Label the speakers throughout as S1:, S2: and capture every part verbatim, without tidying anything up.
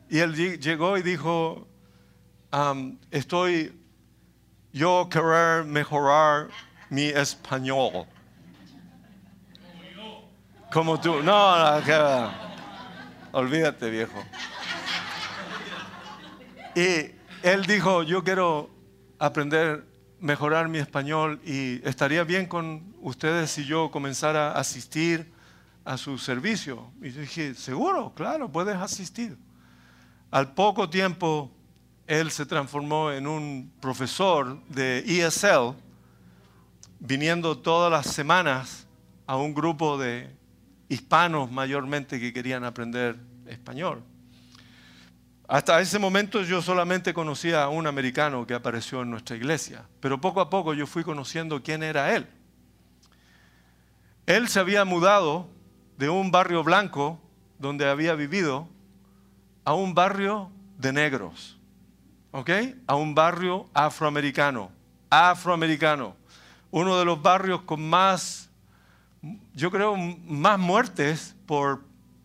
S1: Y él llegó y dijo, um, estoy, yo querer mejorar mi español. Como tú. No, no, que, olvídate, viejo. Y él dijo, yo quiero aprender, mejorar mi español y estaría bien con ustedes si yo comenzara a asistir a su servicio. Y yo dije, seguro, claro, puedes asistir. Al poco tiempo, él se transformó en un profesor de E S L, viniendo todas las semanas a un grupo de hispanos mayormente que querían aprender español. Hasta ese momento yo solamente conocía a un americano que apareció en nuestra iglesia, pero poco a poco yo fui conociendo quién era él. Él se había mudado de un barrio blanco donde había vivido a un barrio de negros, ¿ok? A un barrio afroamericano, afroamericano, uno de los barrios con más, yo creo, más muertes por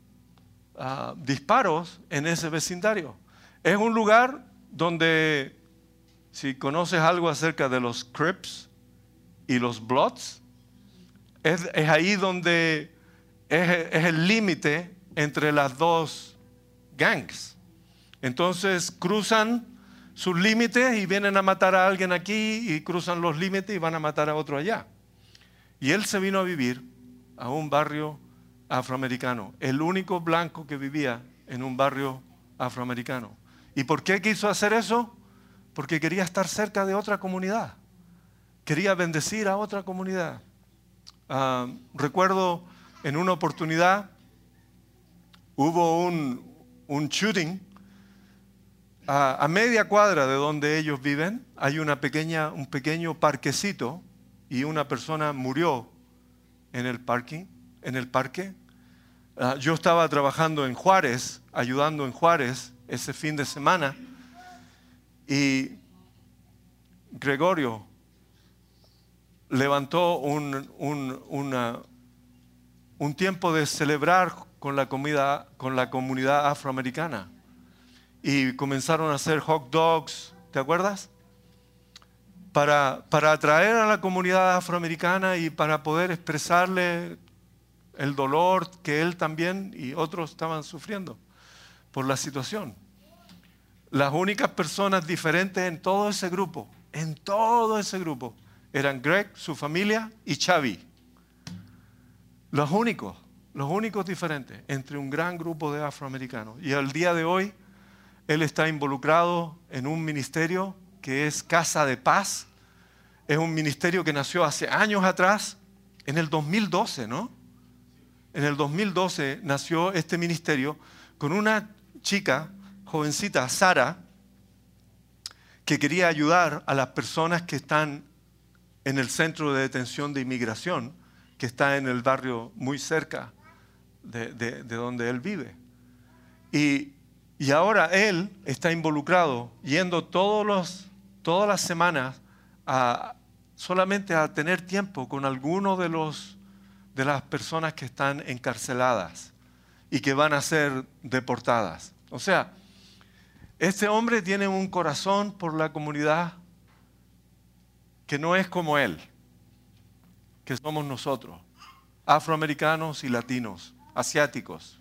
S1: uh, disparos en ese vecindario. Es un lugar donde, si conoces algo acerca de los Crips y los Bloods, es, es ahí donde es, es el límite entre las dos gangs. Entonces cruzan sus límites y vienen a matar a alguien aquí y cruzan los límites y van a matar a otro allá. Y él se vino a vivir a un barrio afroamericano, el único blanco que vivía en un barrio afroamericano. ¿Y por qué quiso hacer eso? Porque quería estar cerca de otra comunidad, quería bendecir a otra comunidad. Uh, recuerdo en una oportunidad hubo un, un shooting a, a media cuadra de donde ellos viven. Hay una pequeña, un pequeño parquecito y una persona murió en el parking, en el parque. Uh, yo estaba trabajando en Juárez, ayudando en Juárez ese fin de semana, y Gregorio levantó un, un, una, un tiempo de celebrar con la, comida, con la comunidad afroamericana. Y comenzaron a hacer hot dogs, ¿te acuerdas? Para, para atraer a la comunidad afroamericana y para poder expresarle el dolor que él también y otros estaban sufriendo por la situación. Las únicas personas diferentes en todo ese grupo, en todo ese grupo, eran Greg, su familia y Xavi. Los únicos, los únicos diferentes entre un gran grupo de afroamericanos. Y al día de hoy, él está involucrado en un ministerio que es Casa de Paz. Es un ministerio que nació hace años atrás, en el dos mil doce, ¿no? En el dos mil doce nació este ministerio con una chica, jovencita, Sara, que quería ayudar a las personas que están en el centro de detención de inmigración, que está en el barrio muy cerca de, de, de donde él vive. Y, y ahora él está involucrado, yendo todos los, todas las semanas a, solamente a tener tiempo con algunos de, los, de las personas que están encarceladas y que van a ser deportadas. O sea, este hombre tiene un corazón por la comunidad que no es como él, que somos nosotros, afroamericanos y latinos, asiáticos.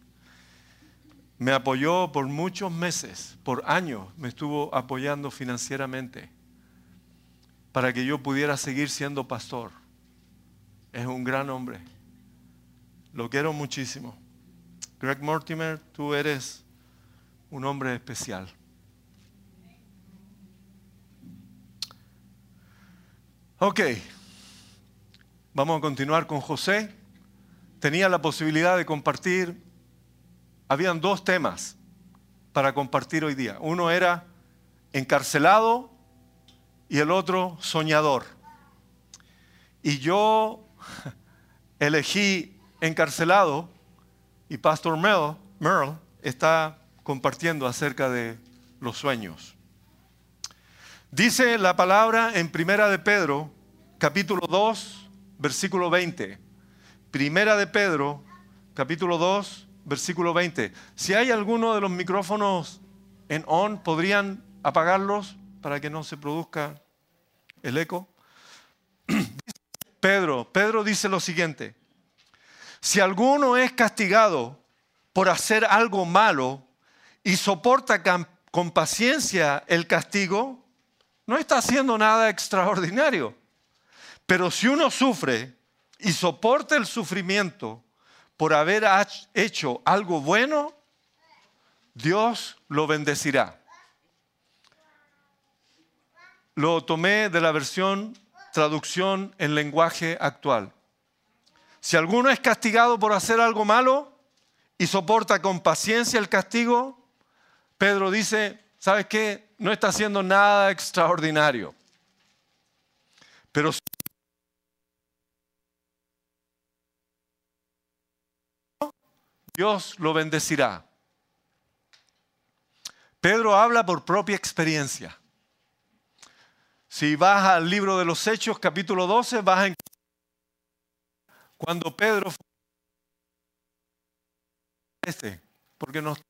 S1: Me apoyó por muchos meses, por años, me estuvo apoyando financieramente para que yo pudiera seguir siendo pastor. Es un gran hombre. Lo quiero muchísimo. Greg Mortimer, tú eres un hombre especial. Ok, vamos a continuar con José. Tenía la posibilidad de compartir, habían dos temas para compartir hoy día. Uno era encarcelado y el otro soñador. Y yo elegí encarcelado y Pastor Merle, Merle está compartiendo acerca de los sueños. Dice la palabra en Primera de Pedro, capítulo dos, versículo veinte. Primera de Pedro, capítulo dos, versículo veinte. Si hay alguno de los micrófonos en on, ¿podrían apagarlos para que no se produzca el eco? Pedro, Pedro dice lo siguiente: si alguno es castigado por hacer algo malo y soporta con paciencia el castigo, no está haciendo nada extraordinario. Pero si uno sufre y soporta el sufrimiento por haber hecho algo bueno, Dios lo bendecirá. Lo tomé de la versión traducción en lenguaje actual. Si alguno es castigado por hacer algo malo y soporta con paciencia el castigo, Pedro dice, ¿sabes qué? No está haciendo nada extraordinario. Pero Dios lo bendecirá. Pedro habla por propia experiencia. Si vas al libro de los Hechos, capítulo doce, vas a encontrar cuando Pedro fue este, porque nos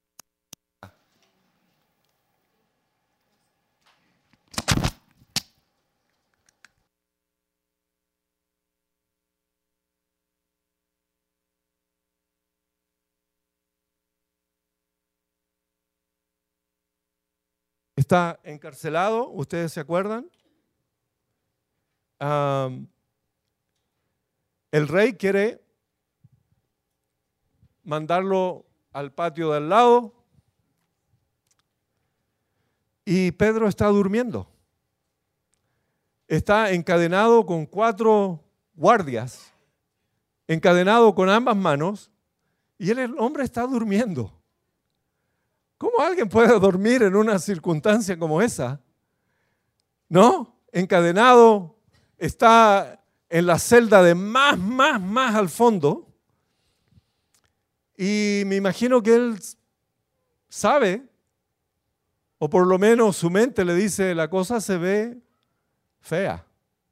S1: está encarcelado, ¿ustedes se acuerdan? Um, el rey quiere mandarlo al patio de al lado y Pedro está durmiendo. Está encadenado con cuatro guardias, encadenado con ambas manos, y el hombre está durmiendo. ¿Cómo alguien puede dormir en una circunstancia como esa? ¿No? Encadenado, está en la celda de más, más, más al fondo. Y me imagino que él sabe, o por lo menos su mente le dice, la cosa se ve fea,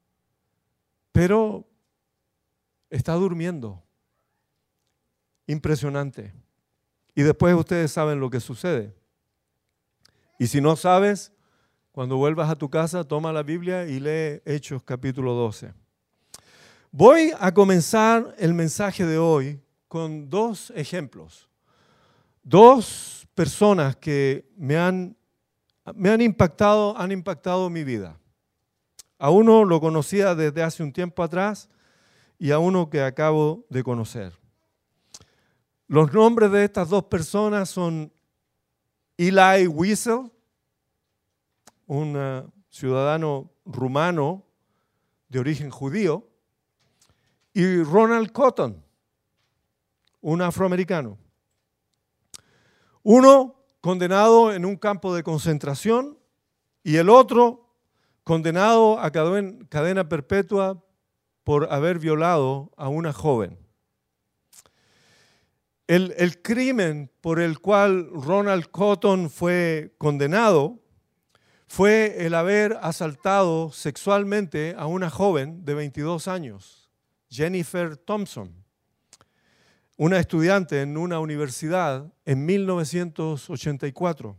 S1: pero está durmiendo. Impresionante. Y después ustedes saben lo que sucede. Y si no sabes, cuando vuelvas a tu casa, toma la Biblia y lee Hechos capítulo doce. Voy a comenzar el mensaje de hoy con dos ejemplos. Dos personas que me han, me han impactado, han impactado mi vida. A uno lo conocía desde hace un tiempo atrás y a uno que acabo de conocer. Los nombres de estas dos personas son Elie Wiesel, un uh, ciudadano rumano de origen judío, y Ronald Cotton, un afroamericano. Uno condenado en un campo de concentración y el otro condenado a cadena perpetua por haber violado a una joven. El, el crimen por el cual Ronald Cotton fue condenado fue el haber asaltado sexualmente a una joven de veintidós años, Jennifer Thompson, una estudiante en una universidad en mil novecientos ochenta y cuatro.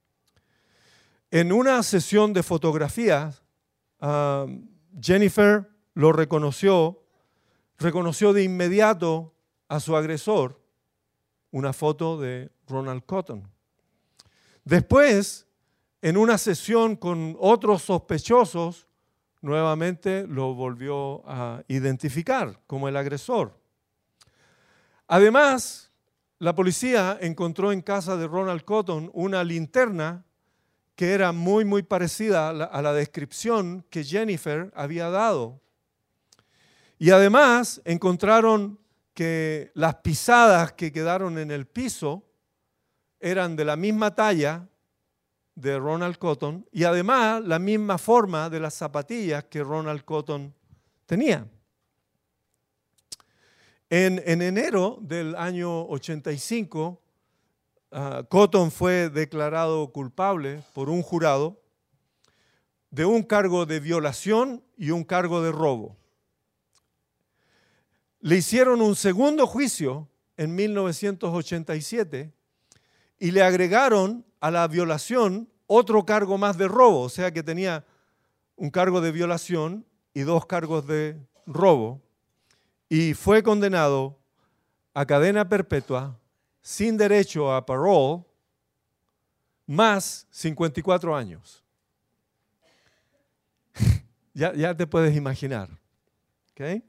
S1: En una sesión de fotografías, uh, Jennifer lo reconoció, reconoció de inmediato a su agresor, una foto de Ronald Cotton. Después, en una sesión con otros sospechosos, nuevamente lo volvió a identificar como el agresor. Además, la policía encontró en casa de Ronald Cotton una linterna que era muy, muy parecida a la, a la descripción que Jennifer había dado. Y además encontraron que las pisadas que quedaron en el piso eran de la misma talla de Ronald Cotton y además la misma forma de las zapatillas que Ronald Cotton tenía. En, en enero del año ochenta y cinco, uh, Cotton fue declarado culpable por un jurado de un cargo de violación y un cargo de robo. Le hicieron un segundo juicio en mil novecientos ochenta y siete y le agregaron
S2: a la violación otro cargo más de robo, o sea que tenía un cargo de violación y dos cargos de robo, y fue condenado a cadena perpetua, sin derecho a parole, más cincuenta y cuatro años. ya, ya te puedes imaginar. ¿Okay?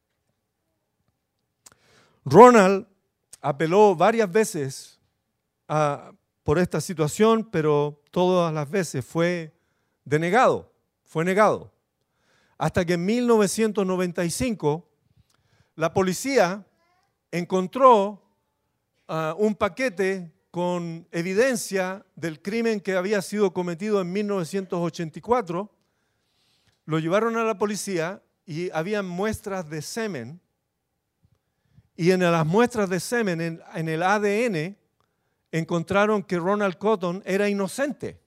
S2: Ronald apeló varias veces a, por esta situación, pero todas las veces fue denegado, fue negado. Hasta que en mil novecientos noventa y cinco la policía encontró uh, un paquete con evidencia del crimen que había sido cometido en mil novecientos ochenta y cuatro. Lo llevaron a la policía y había muestras de semen. Y en las muestras de semen, en, en el A D N, encontraron que Ronald Cotton era inocente.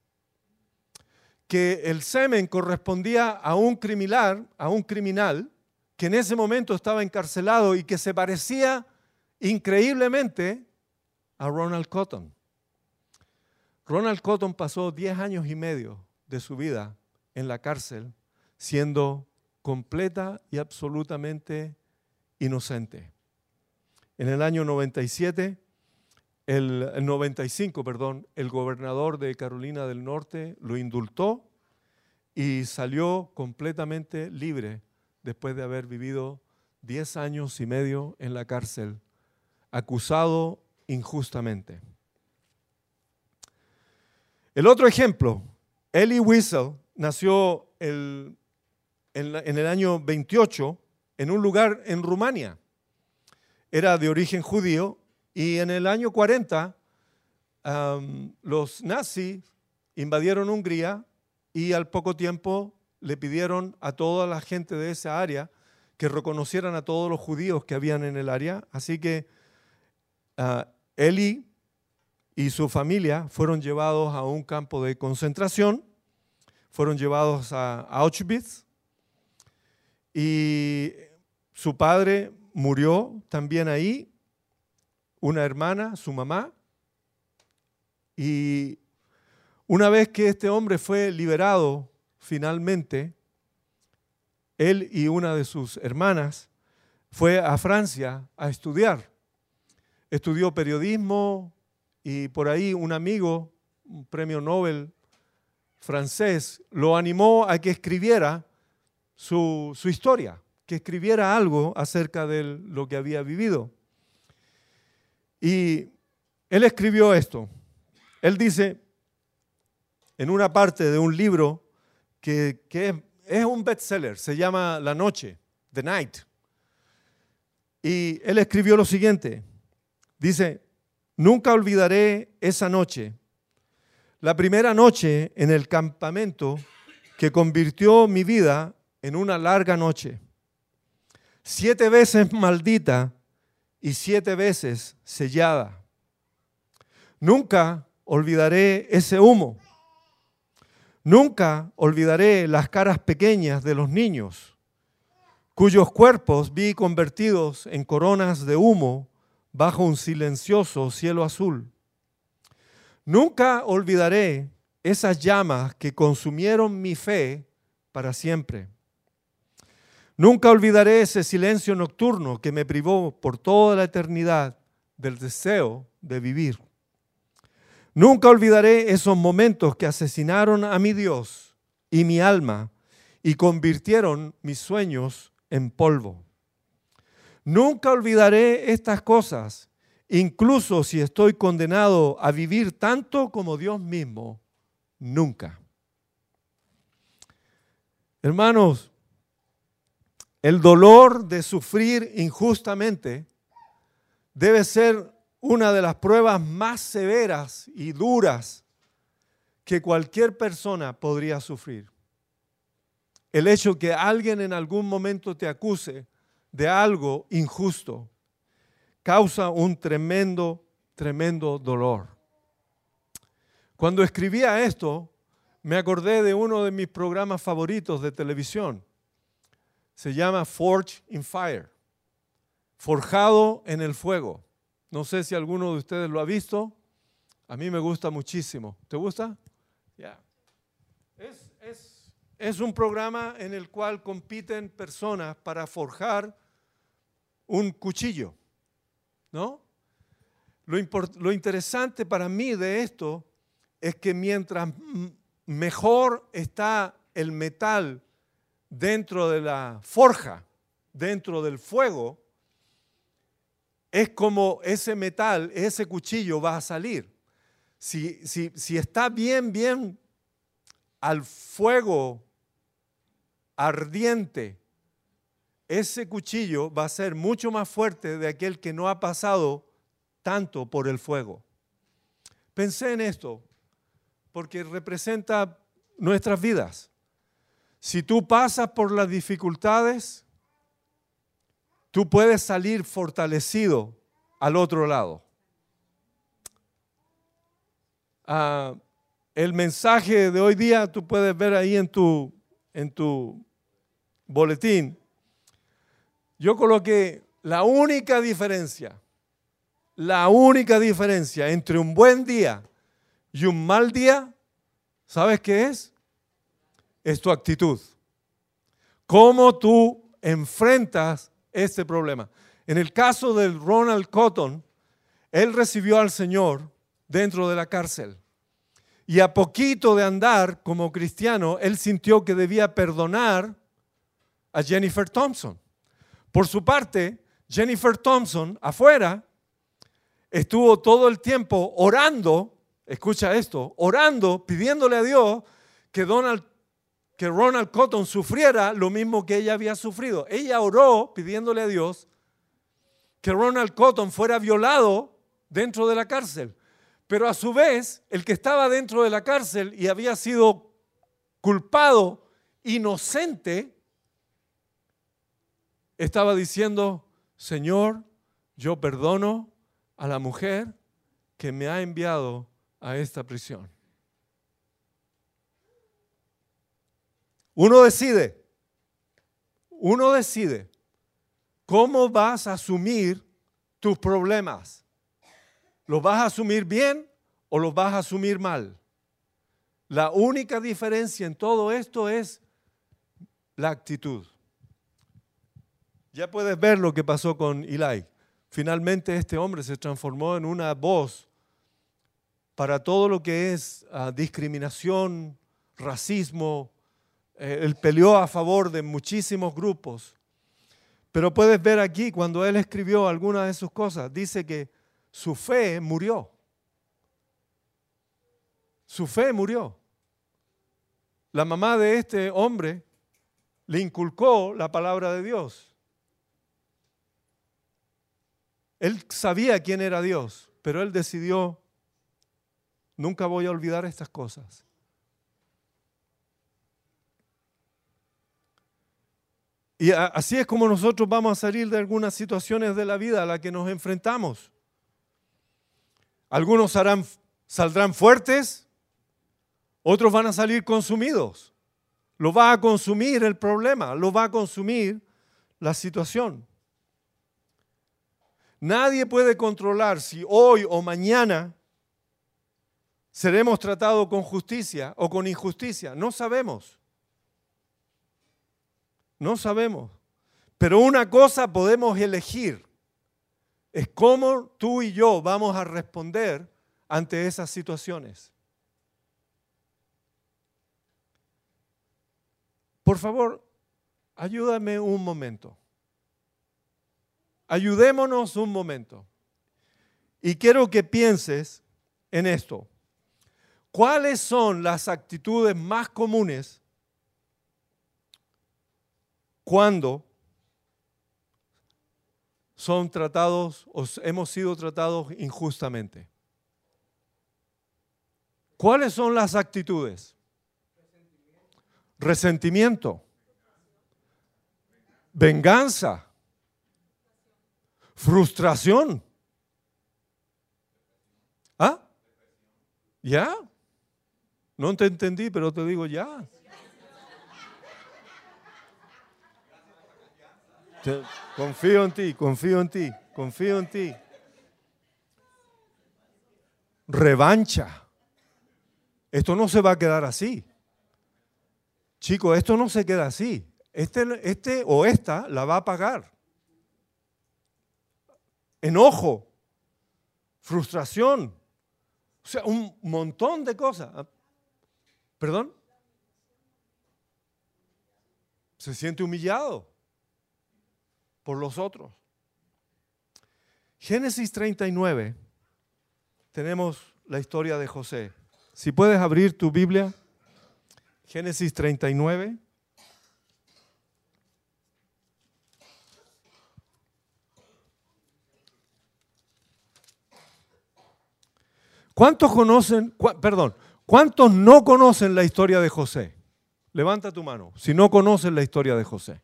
S2: Que el semen correspondía a un criminal, a un criminal que en ese momento estaba encarcelado y que se parecía increíblemente a Ronald Cotton. Ronald Cotton pasó diez años y medio de su vida en la cárcel siendo completa y absolutamente inocente. En el año noventa y siete, el, el noventa y cinco, perdón, el gobernador de Carolina del Norte lo indultó y salió completamente libre después de haber vivido diez años y medio en la cárcel, acusado injustamente. El otro ejemplo, Elie Wiesel nació el, en, la, en el año veintiocho en un lugar en Rumania. Era de origen judío y en el año cuarenta um, los nazis invadieron Hungría y al poco tiempo le pidieron a toda la gente de esa área que reconocieran a todos los judíos que habían en el área. Así que uh, Elie y su familia fueron llevados a un campo de concentración, fueron llevados a Auschwitz y su padre murió también ahí, una hermana, su mamá, y una vez que este hombre fue liberado finalmente, él y una de sus hermanas fue a Francia a estudiar. Estudió periodismo y por ahí un amigo, un premio Nobel francés, lo animó a que escribiera su, su historia, que escribiera algo acerca de lo que había vivido. Y él escribió esto. Él dice, en una parte de un libro que, que es, es un bestseller, se llama La Noche, The Night. Y él escribió lo siguiente, dice, nunca olvidaré esa noche, la primera noche en el campamento que convirtió mi vida en una larga noche. Siete veces maldita y siete veces sellada. Nunca olvidaré ese humo. Nunca olvidaré las caras pequeñas de los niños, cuyos cuerpos vi convertidos en coronas de humo bajo un silencioso cielo azul. Nunca olvidaré esas llamas que consumieron mi fe para siempre. Nunca olvidaré ese silencio nocturno que me privó por toda la eternidad del deseo de vivir. Nunca olvidaré esos momentos que asesinaron a mi Dios y mi alma y convirtieron mis sueños en polvo. Nunca olvidaré estas cosas, incluso si estoy condenado a vivir tanto como Dios mismo, nunca. Hermanos, el dolor de sufrir injustamente debe ser una de las pruebas más severas y duras que cualquier persona podría sufrir. El hecho que alguien en algún momento te acuse de algo injusto causa un tremendo, tremendo dolor. Cuando escribía esto, me acordé de uno de mis programas favoritos de televisión. Se llama Forged in Fire, forjado en el fuego. No sé si alguno de ustedes lo ha visto. A mí me gusta muchísimo. ¿Te gusta? Ya. Es, es, es un programa en el cual compiten personas para forjar un cuchillo, ¿no? Lo, import, lo interesante para mí de esto es que mientras mejor está el metal dentro de la forja, dentro del fuego, es como ese metal, ese cuchillo va a salir. Si, si, si está bien, bien al fuego ardiente, ese cuchillo va a ser mucho más fuerte de aquel que no ha pasado tanto por el fuego. Pensé en esto porque representa nuestras vidas. Si tú pasas por las dificultades, tú puedes salir fortalecido al otro lado. Uh, el mensaje de hoy día tú puedes ver ahí en tu, en tu boletín. Yo coloqué la única diferencia, la única diferencia entre un buen día y un mal día, ¿sabes qué es? Es tu actitud. ¿Cómo tú enfrentas este problema? En el caso del Ronald Cotton, él recibió al Señor dentro de la cárcel. Y a poquito de andar como cristiano, él sintió que debía perdonar a Jennifer Thompson. Por su parte, Jennifer Thompson, afuera, estuvo todo el tiempo orando, escucha esto, orando, pidiéndole a Dios que, Donald, que Ronald Cotton sufriera lo mismo que ella había sufrido. Ella oró pidiéndole a Dios que Ronald Cotton fuera violado dentro de la cárcel. Pero a su vez, el que estaba dentro de la cárcel y había sido culpado, inocente, estaba diciendo, Señor, yo perdono a la mujer que me ha enviado a esta prisión. Uno decide, uno decide cómo vas a asumir tus problemas. ¿Los vas a asumir bien o los vas a asumir mal? La única diferencia en todo esto es la actitud. Ya puedes ver lo que pasó con Eli. Finalmente este hombre se transformó en una voz para todo lo que es uh, discriminación, racismo. Eh, él peleó a favor de muchísimos grupos. Pero puedes ver aquí, cuando él escribió algunas de sus cosas, dice que su fe murió. Su fe murió. La mamá de este hombre le inculcó la palabra de Dios. Él sabía quién era Dios, pero él decidió, nunca voy a olvidar estas cosas. Y así es como nosotros vamos a salir de algunas situaciones de la vida a las que nos enfrentamos. Algunos harán, saldrán fuertes, otros van a salir consumidos. Lo va a consumir el problema, lo va a consumir la situación. Nadie puede controlar si hoy o mañana seremos tratados con justicia o con injusticia. No sabemos. No sabemos. Pero una cosa podemos elegir. Es cómo tú y yo vamos a responder ante esas situaciones. Por favor, ayúdame un momento. Ayudémonos un momento. Y quiero que pienses en esto. ¿Cuáles son las actitudes más comunes cuando son tratados o hemos sido tratados injustamente? ¿Cuáles son las actitudes? Resentimiento, venganza, frustración. ¿Ah? ¿Ya? No te entendí, pero te digo ya. Te, confío en ti, confío en ti, confío en ti. revancha. Esto no se va a quedar así. Chicos, esto no se queda así. Este, este o esta la va a pagar. Enojo, frustración, o sea, un montón de cosas. ¿Perdón? Se siente humillado por los otros. Génesis treinta y nueve, tenemos la historia de José. Si puedes abrir tu Biblia, Génesis treinta y nueve. ¿Cuántos conocen, cu- perdón, cuántos no conocen la historia de José? Levanta tu mano, si no conocen la historia de José.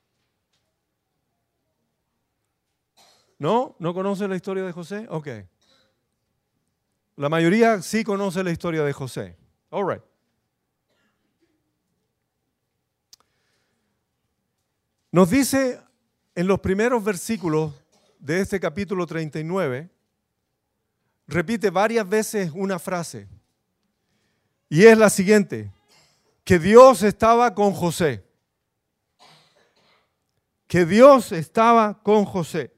S2: ¿No? ¿No conocen la historia de José? Ok. La mayoría sí conoce la historia de José. All right. Nos dice en los primeros versículos de este capítulo treinta y nueve, repite varias veces una frase. Y es la siguiente: que Dios estaba con José. Que Dios estaba con José.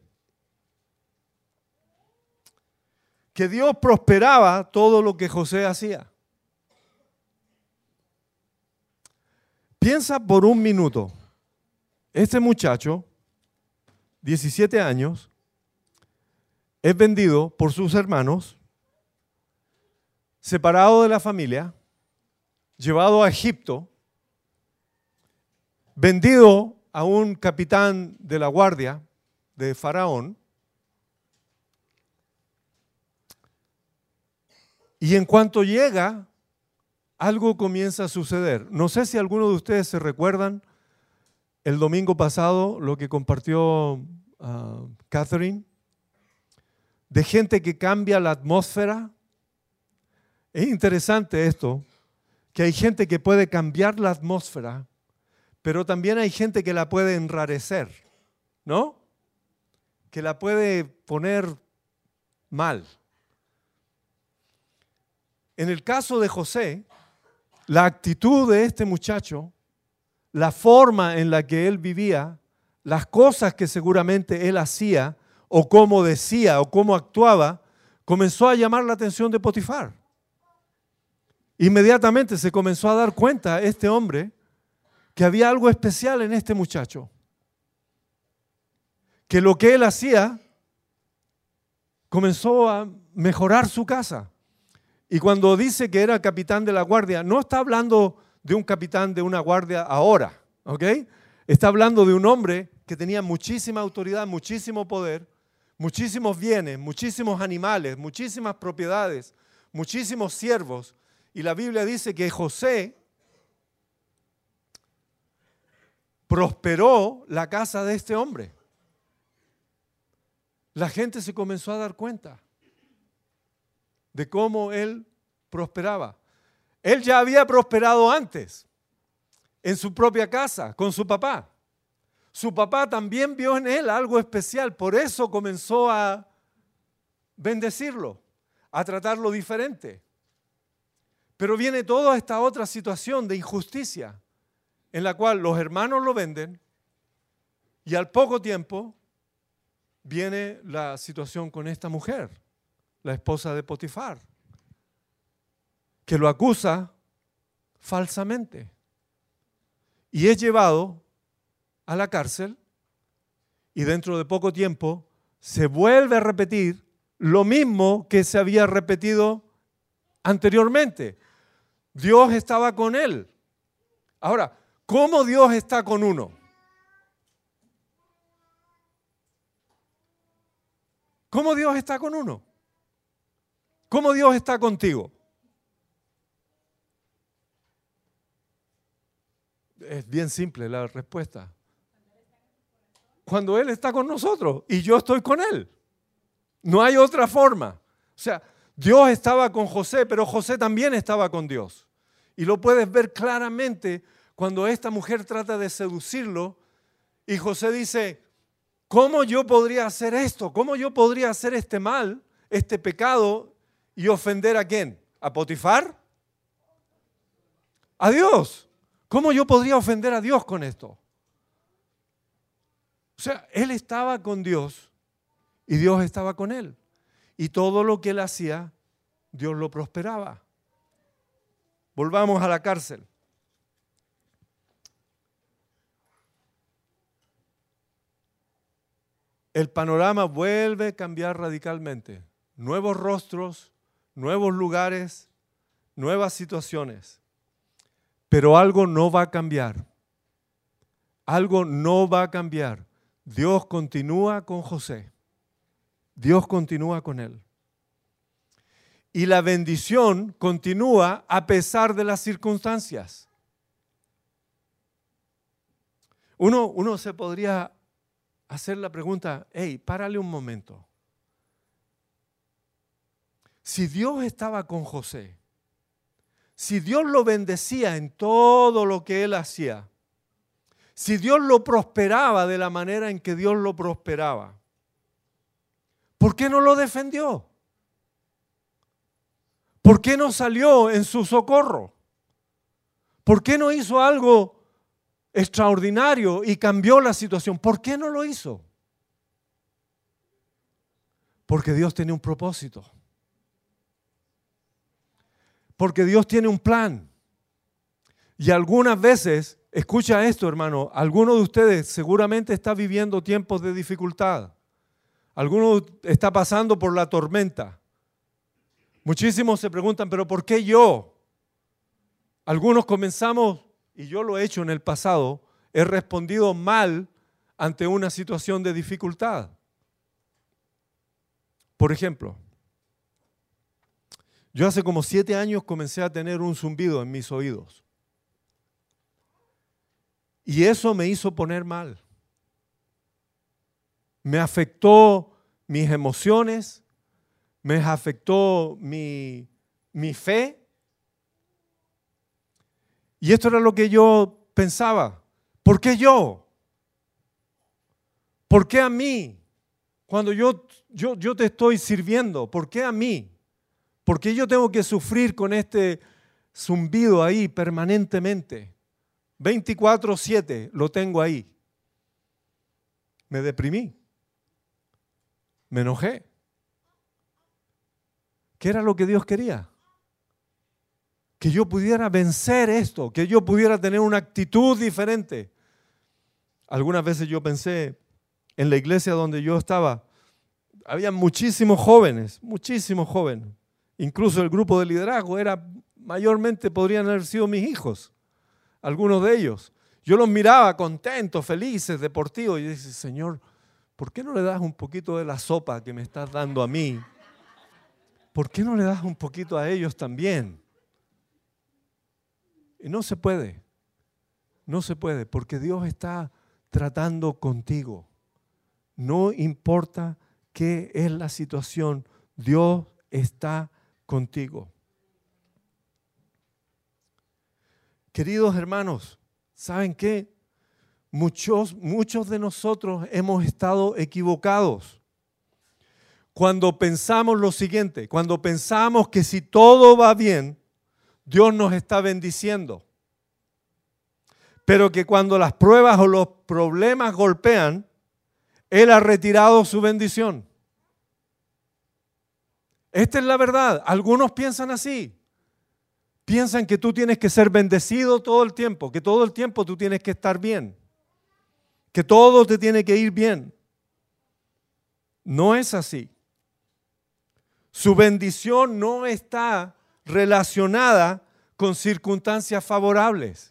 S2: Que Dios prosperaba todo lo que José hacía. Piensa por un minuto. Este muchacho, diecisiete años, es vendido por sus hermanos, separado de la familia, llevado a Egipto, vendido a un capitán de la guardia de Faraón, y en cuanto llega, algo comienza a suceder. No sé si algunos de ustedes se recuerdan el domingo pasado lo que compartió uh, Catherine, de gente que cambia la atmósfera. Es interesante esto, que hay gente que puede cambiar la atmósfera, pero también hay gente que la puede enrarecer, ¿no? Que la puede poner mal. En el caso de José, la actitud de este muchacho, la forma en la que él vivía, las cosas que seguramente él hacía, o cómo decía, o cómo actuaba, comenzó a llamar la atención de Potifar. Inmediatamente se comenzó a dar cuenta este hombre que había algo especial en este muchacho. Que lo que él hacía comenzó a mejorar su casa. Y cuando dice que era capitán de la guardia, no está hablando de un capitán de una guardia ahora, ¿ok? Está hablando de un hombre que tenía muchísima autoridad, muchísimo poder, muchísimos bienes, muchísimos animales, muchísimas propiedades, muchísimos siervos. Y la Biblia dice que José prosperó la casa de este hombre. La gente se comenzó a dar cuenta de cómo él prosperaba. Él ya había prosperado antes, en su propia casa, con su papá. Su papá también vio en él algo especial, por eso comenzó a bendecirlo, a tratarlo diferente. Pero viene toda esta otra situación de injusticia, en la cual los hermanos lo venden y al poco tiempo viene la situación con esta mujer, la esposa de Potifar, que lo acusa falsamente y es llevado a la cárcel y dentro de poco tiempo se vuelve a repetir lo mismo que se había repetido anteriormente. Dios estaba con él. Ahora, ¿cómo Dios está con uno? ¿Cómo Dios está con uno? ¿Cómo Dios está contigo? Es bien simple la respuesta. Cuando Él está con nosotros y yo estoy con Él. No hay otra forma. O sea, Dios estaba con José, pero José también estaba con Dios. Y lo puedes ver claramente cuando esta mujer trata de seducirlo y José dice, ¿cómo yo podría hacer esto? ¿Cómo yo podría hacer este mal, este pecado? ¿Y ofender a quién? ¿A Potifar? A Dios. ¿Cómo yo podría ofender a Dios con esto? O sea, él estaba con Dios y Dios estaba con él. Y todo lo que él hacía, Dios lo prosperaba. Volvamos a la cárcel. El panorama vuelve a cambiar radicalmente. Nuevos rostros, nuevos lugares, nuevas situaciones. Pero algo no va a cambiar. Algo no va a cambiar. Dios continúa con José. Dios continúa con él. Y la bendición continúa a pesar de las circunstancias. Uno, uno se podría hacer la pregunta, hey, párale un momento. Si Dios estaba con José, si Dios lo bendecía en todo lo que él hacía, si Dios lo prosperaba de la manera en que Dios lo prosperaba, ¿por qué no lo defendió? ¿Por qué no salió en su socorro? ¿Por qué no hizo algo extraordinario y cambió la situación? ¿Por qué no lo hizo? Porque Dios tiene un propósito. Porque Dios tiene un plan. Y algunas veces, escucha esto, hermano, alguno de ustedes seguramente está viviendo tiempos de dificultad. Alguno está pasando por la tormenta. Muchísimos se preguntan, ¿pero por qué yo? Algunos comenzamos, y yo lo he hecho en el pasado, he respondido mal ante una situación de dificultad. Por ejemplo, yo hace como siete años comencé a tener un zumbido en mis oídos. Y eso me hizo poner mal. Me afectó mis emociones, me afectó mi, mi fe. Y esto era lo que yo pensaba. ¿Por qué yo? ¿Por qué a mí? Cuando yo, yo, yo te estoy sirviendo, ¿por qué a mí? ¿Por qué yo tengo que sufrir con este zumbido ahí permanentemente? veinticuatro siete lo tengo ahí. Me deprimí. Me enojé. ¿Qué era lo que Dios quería? Que yo pudiera vencer esto, que yo pudiera tener una actitud diferente. Algunas veces yo pensé, en la iglesia donde yo estaba, había muchísimos jóvenes, muchísimos jóvenes. Incluso el grupo de liderazgo era, mayormente podrían haber sido mis hijos, algunos de ellos. Yo los miraba contentos, felices, deportivos, y yo decía, Señor, ¿por qué no le das un poquito de la sopa que me estás dando a mí? ¿Por qué no le das un poquito a ellos también? Y no se puede, no se puede, porque Dios está tratando contigo. No importa qué es la situación, Dios está contigo. Queridos hermanos, ¿saben qué? Muchos, muchos de nosotros hemos estado equivocados. Cuando pensamos lo siguiente, cuando pensamos que si todo va bien, Dios nos está bendiciendo. Pero que cuando las pruebas o los problemas golpean, Él ha retirado su bendición. Esta es la verdad. Algunos piensan así. Piensan que tú tienes que ser bendecido todo el tiempo, que todo el tiempo tú tienes que estar bien, que todo te tiene que ir bien. No es así. Su bendición no está relacionada con circunstancias favorables.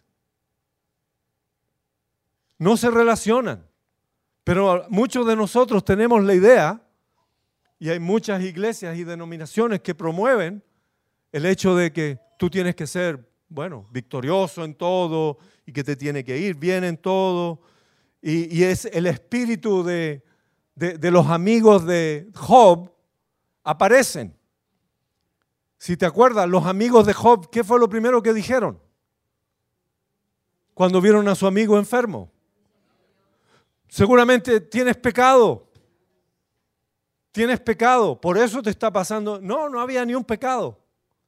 S2: No se relacionan. Pero muchos de nosotros tenemos la idea, y hay muchas iglesias y denominaciones que promueven el hecho de que tú tienes que ser, bueno, victorioso en todo y que te tiene que ir bien en todo. Y, y es el espíritu de, de, de los amigos de Job aparecen. Si te acuerdas, los amigos de Job, ¿qué fue lo primero que dijeron cuando vieron a su amigo enfermo? Seguramente tienes pecado. Tienes pecado, por eso te está pasando. No, no había ni un pecado.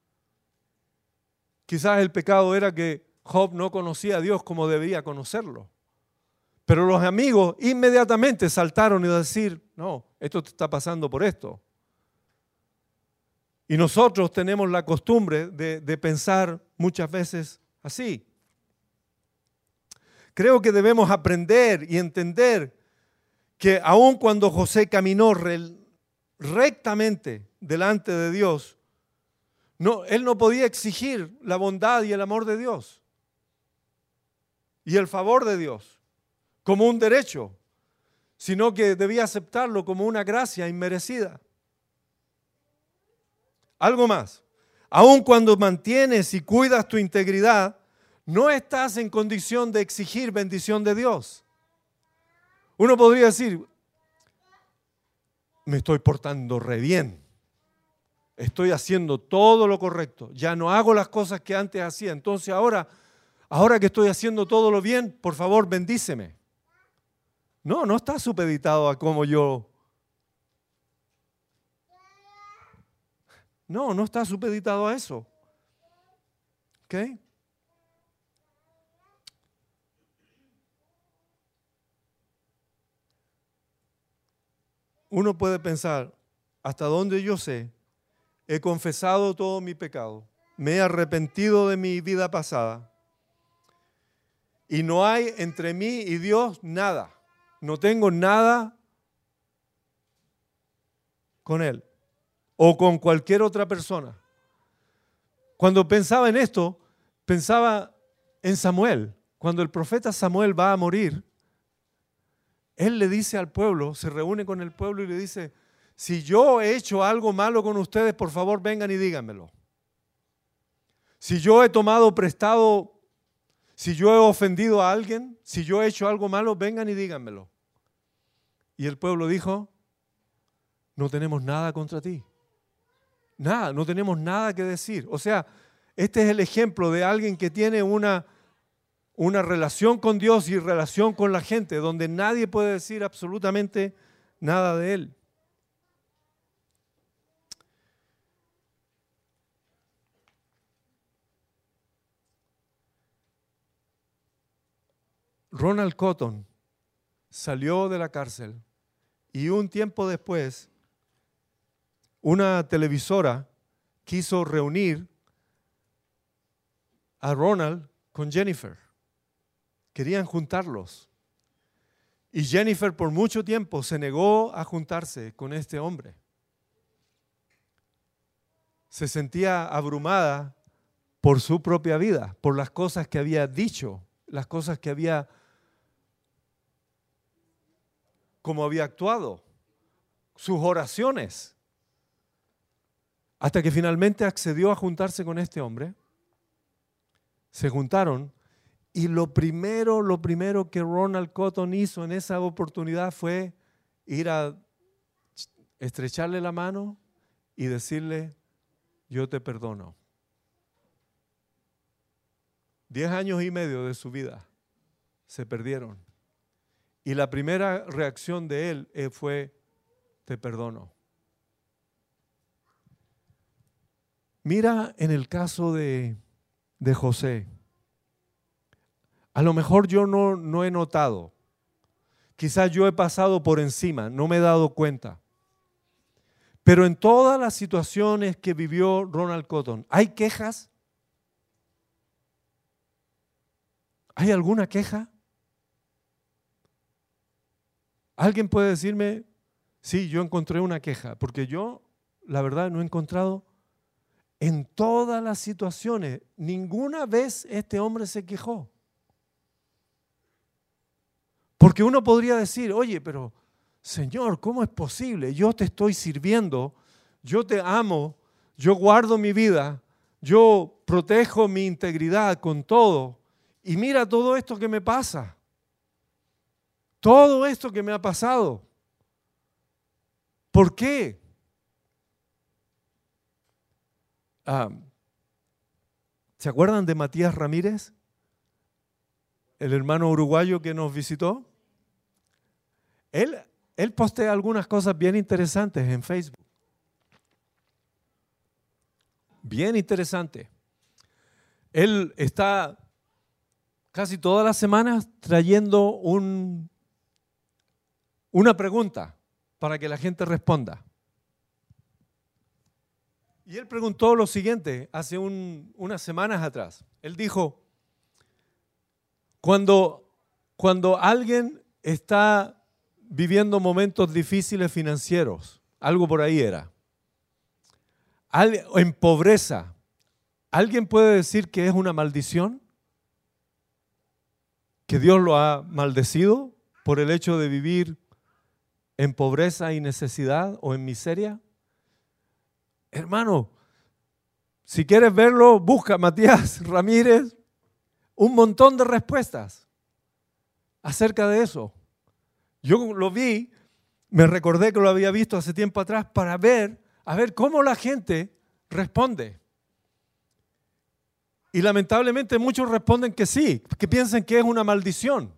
S2: Quizás el pecado era que Job no conocía a Dios como debía conocerlo. Pero los amigos inmediatamente saltaron y decir, no, esto te está pasando por esto. Y nosotros tenemos la costumbre de, de pensar muchas veces así. Creo que debemos aprender y entender que aun cuando José caminó re, rectamente delante de Dios, no, él no podía exigir la bondad y el amor de Dios y el favor de Dios como un derecho, sino que debía aceptarlo como una gracia inmerecida. Algo más, aun cuando mantienes y cuidas tu integridad, no estás en condición de exigir bendición de Dios. Uno podría decir, me estoy portando re bien, estoy haciendo todo lo correcto, ya no hago las cosas que antes hacía, entonces ahora, ahora que estoy haciendo todo lo bien, por favor bendíceme. No, no está supeditado a cómo yo... No, no está supeditado a eso. ¿Ok? Uno puede pensar, hasta donde yo sé, he confesado todo mi pecado, me he arrepentido de mi vida pasada y no hay entre mí y Dios nada. No tengo nada con Él o con cualquier otra persona. Cuando pensaba en esto, pensaba en Samuel. Cuando el profeta Samuel va a morir, él le dice al pueblo, se reúne con el pueblo y le dice, si yo he hecho algo malo con ustedes, por favor vengan y díganmelo. Si yo he tomado prestado, si yo he ofendido a alguien, si yo he hecho algo malo, vengan y díganmelo. Y el pueblo dijo, no tenemos nada contra ti. Nada, no tenemos nada que decir. O sea, este es el ejemplo de alguien que tiene una, una relación con Dios y relación con la gente, donde nadie puede decir absolutamente nada de él. Ronald Cotton salió de la cárcel y un tiempo después una televisora quiso reunir a Ronald con Jennifer. Querían juntarlos. Y Jennifer por mucho tiempo se negó a juntarse con este hombre. Se sentía abrumada por su propia vida, por las cosas que había dicho, las cosas que había, cómo había actuado, sus oraciones. Hasta que finalmente accedió a juntarse con este hombre. Se juntaron y lo primero, lo primero que Ronald Cotton hizo en esa oportunidad fue ir a estrecharle la mano y decirle, yo te perdono. Diez años y medio de su vida se perdieron. Y la primera reacción de él fue, te perdono. Mira en el caso de, de José. A lo mejor yo no, no he notado. Quizás yo he pasado por encima, no me he dado cuenta. Pero en todas las situaciones que vivió Ronald Cotton, ¿hay quejas? ¿Hay alguna queja? ¿Alguien puede decirme, sí, yo encontré una queja? Porque yo, la verdad, no he encontrado en todas las situaciones. Ninguna vez este hombre se quejó. Porque uno podría decir, oye, pero Señor, ¿cómo es posible? Yo te estoy sirviendo, yo te amo, yo guardo mi vida, yo protejo mi integridad con todo. Y mira todo esto que me pasa. Todo esto que me ha pasado. ¿Por qué? Ah, ¿se acuerdan de Matías Ramírez? El hermano uruguayo que nos visitó. Él, él postea algunas cosas bien interesantes en Facebook. Bien interesante. Él está casi todas las semanas trayendo un, una pregunta para que la gente responda. Y él preguntó lo siguiente hace un, unas semanas atrás. Él dijo, cuando, cuando alguien está viviendo momentos difíciles financieros, algo por ahí era, en pobreza, ¿alguien puede decir que es una maldición? ¿Que Dios lo ha maldecido por el hecho de vivir en pobreza y necesidad o en miseria? Hermano, si quieres verlo, busca Matías Ramírez, un montón de respuestas acerca de eso. Yo lo vi, me recordé que lo había visto hace tiempo atrás para ver, a ver cómo la gente responde. Y lamentablemente muchos responden que sí, que piensan que es una maldición.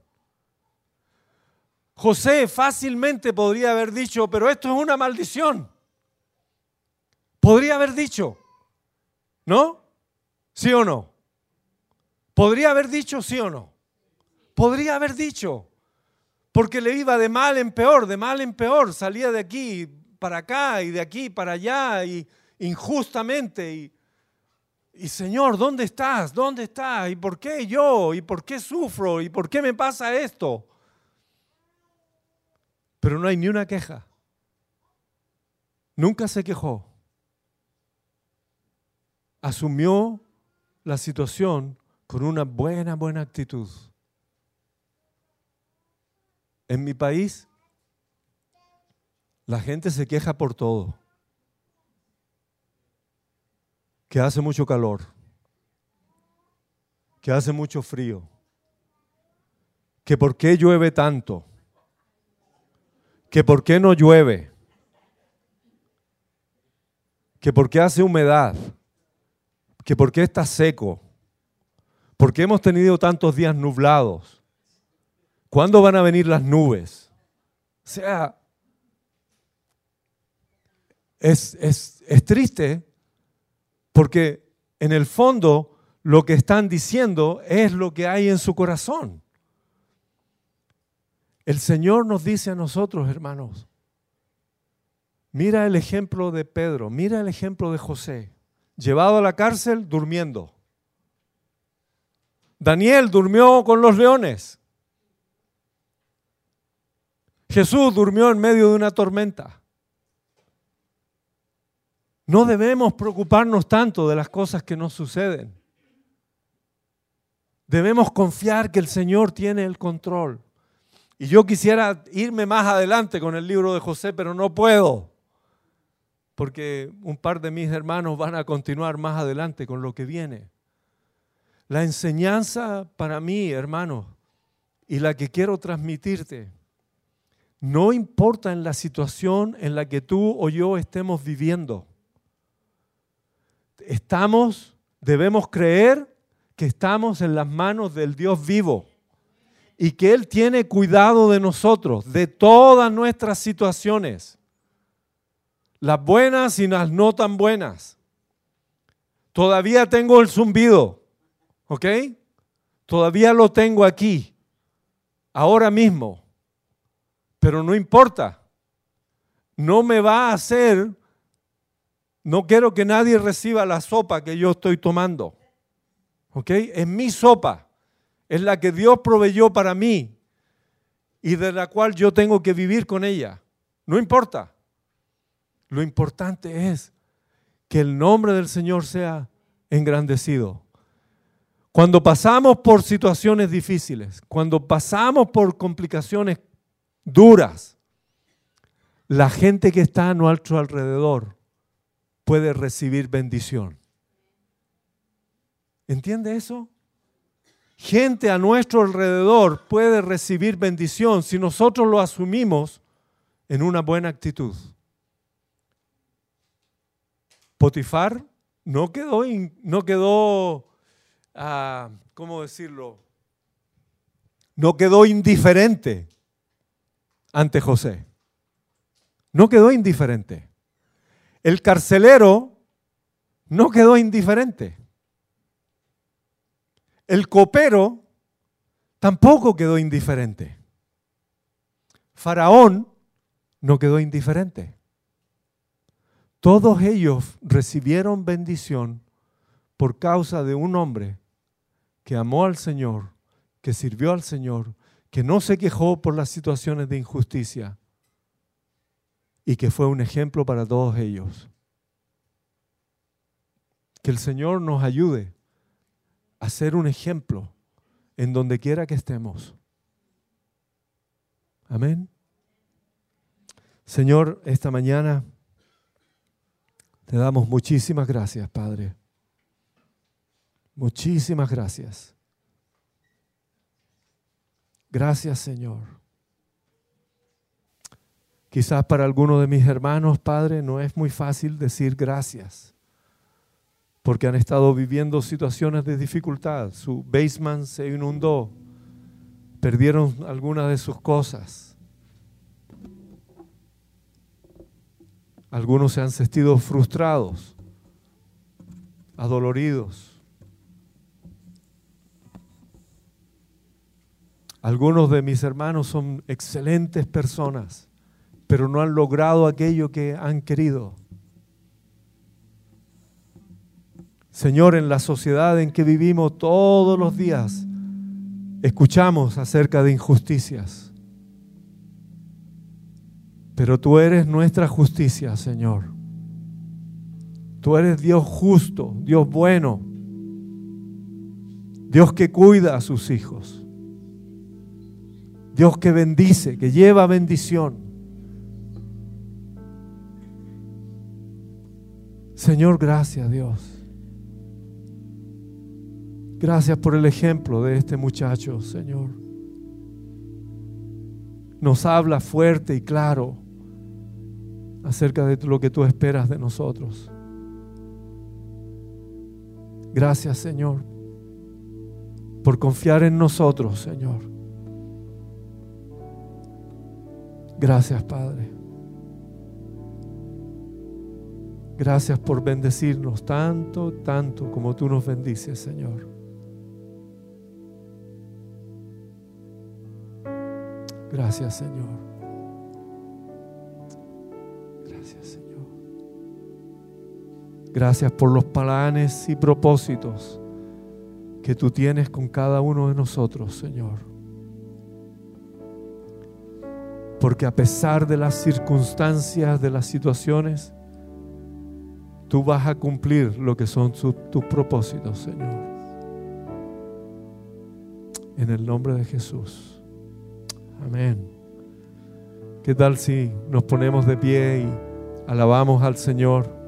S2: José fácilmente podría haber dicho, pero esto es una maldición. Podría haber dicho, ¿no? ¿Sí o no? Podría haber dicho sí o no. Podría haber dicho, porque le iba de mal en peor, de mal en peor. Salía de aquí para acá y de aquí para allá y injustamente. Y, y Señor, ¿dónde estás? ¿Dónde estás? ¿Y por qué yo? ¿Y por qué sufro? ¿Y por qué me pasa esto? Pero no hay ni una queja. Nunca se quejó. Asumió la situación con una buena, buena actitud. En mi país, la gente se queja por todo. Que hace mucho calor, que hace mucho frío, que por qué llueve tanto, que por qué no llueve, que por qué hace humedad, que por qué está seco, por qué hemos tenido tantos días nublados, cuándo van a venir las nubes. O sea, es, es, es triste porque en el fondo lo que están diciendo es lo que hay en su corazón. El Señor nos dice a nosotros, hermanos, mira el ejemplo de Pedro, mira el ejemplo de José. Llevado a la cárcel, durmiendo. Daniel durmió con los leones. Jesús durmió en medio de una tormenta. No debemos preocuparnos tanto de las cosas que nos suceden. Debemos confiar que el Señor tiene el control. Y yo quisiera irme más adelante con el libro de José, pero no puedo. Porque un par de mis hermanos van a continuar más adelante con lo que viene. La enseñanza para mí, hermanos, y la que quiero transmitirte, no importa en la situación en la que tú o yo estemos viviendo. Estamos, debemos creer que estamos en las manos del Dios vivo y que Él tiene cuidado de nosotros, de todas nuestras situaciones. Las buenas y las no tan buenas. Todavía tengo el zumbido, ¿ok? Todavía lo tengo aquí, ahora mismo. Pero no importa. No me va a hacer, no quiero que nadie reciba la sopa que yo estoy tomando, ¿ok? Es mi sopa, es la que Dios proveyó para mí y de la cual yo tengo que vivir con ella. No importa. Lo importante es que el nombre del Señor sea engrandecido. Cuando pasamos por situaciones difíciles, cuando pasamos por complicaciones duras, la gente que está a nuestro alrededor puede recibir bendición. ¿Entiende eso? Gente a nuestro alrededor puede recibir bendición si nosotros lo asumimos en una buena actitud. Potifar no quedó, no quedó uh, ¿cómo decirlo? No quedó indiferente ante José. no quedó indiferente. El carcelero no quedó indiferente. El copero tampoco quedó indiferente. Faraón no quedó indiferente. Todos ellos recibieron bendición por causa de un hombre que amó al Señor, que sirvió al Señor, que no se quejó por las situaciones de injusticia y que fue un ejemplo para todos ellos. Que el Señor nos ayude a ser un ejemplo en donde quiera que estemos. Amén. Señor, esta mañana te damos muchísimas gracias, Padre. Muchísimas gracias. Gracias, Señor. Quizás para algunos de mis hermanos, Padre, no es muy fácil decir gracias, porque han estado viviendo situaciones de dificultad. Su basement se inundó, perdieron algunas de sus cosas. Algunos se han sentido frustrados, adoloridos. Algunos de mis hermanos son excelentes personas, pero no han logrado aquello que han querido. Señor, en la sociedad en que vivimos todos los días, escuchamos acerca de injusticias. Pero tú eres nuestra justicia, Señor. Tú eres Dios justo, Dios bueno, Dios que cuida a sus hijos. Dios que bendice, que lleva bendición. Señor, gracias, Dios. Gracias por el ejemplo de este muchacho, Señor. Nos habla fuerte y claro acerca de lo que tú esperas de nosotros. Gracias, Señor, por confiar en nosotros, Señor. Gracias, Padre. Gracias por bendecirnos tanto, tanto como tú nos bendices, Señor. Gracias, Señor. Gracias, Señor. Gracias por los planes y propósitos que tú tienes con cada uno de nosotros, Señor. Porque a pesar de las circunstancias, de las situaciones, tú vas a cumplir lo que son su, tus propósitos, Señor. En el nombre de Jesús. Amén. ¿Qué tal si nos ponemos de pie y alabamos al Señor?